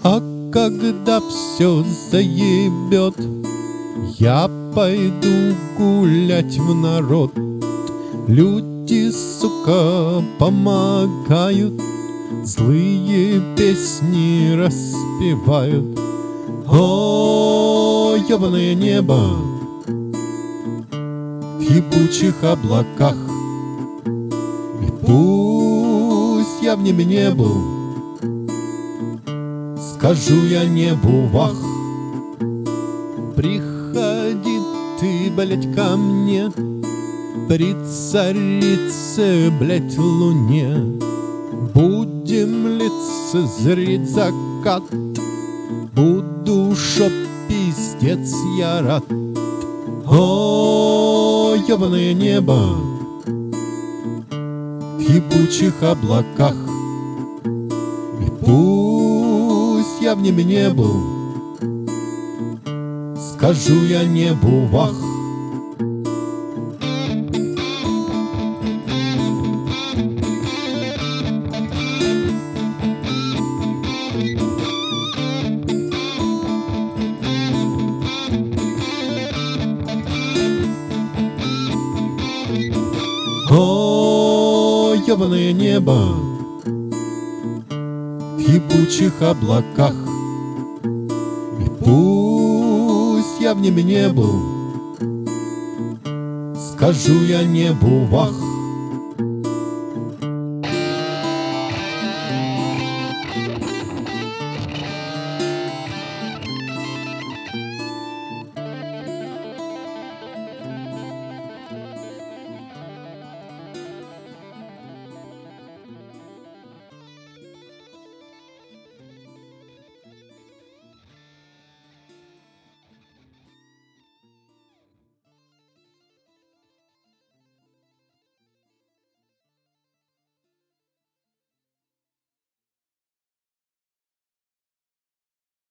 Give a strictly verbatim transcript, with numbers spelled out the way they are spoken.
А когда все заебет, я пойду гулять в народ. Люди, сука, помогают, злые песни распевают. О, ёбаное небо в ебучих облаках, и пусть я в небе не был, скажу я небу вах. Приходи ты, блять, ко мне, при царице, блять, луне. Будем лицезреть закат, буду шо пиздец я рад. О, ёбаное небо в ебучих облаках, и пусть я в небе не был, скажу я небу вах. О, ёбаное небо в ебучих облаках, и пусть я в небе не был, скажу я небу вах.